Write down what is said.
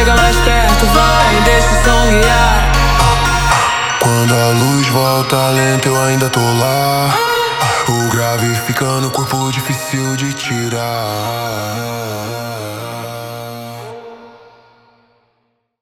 chega mais perto, vai, deixa o som guiar. Quando a luz volta lenta eu ainda tô lá. O grave fica no corpo, difícil de tirar.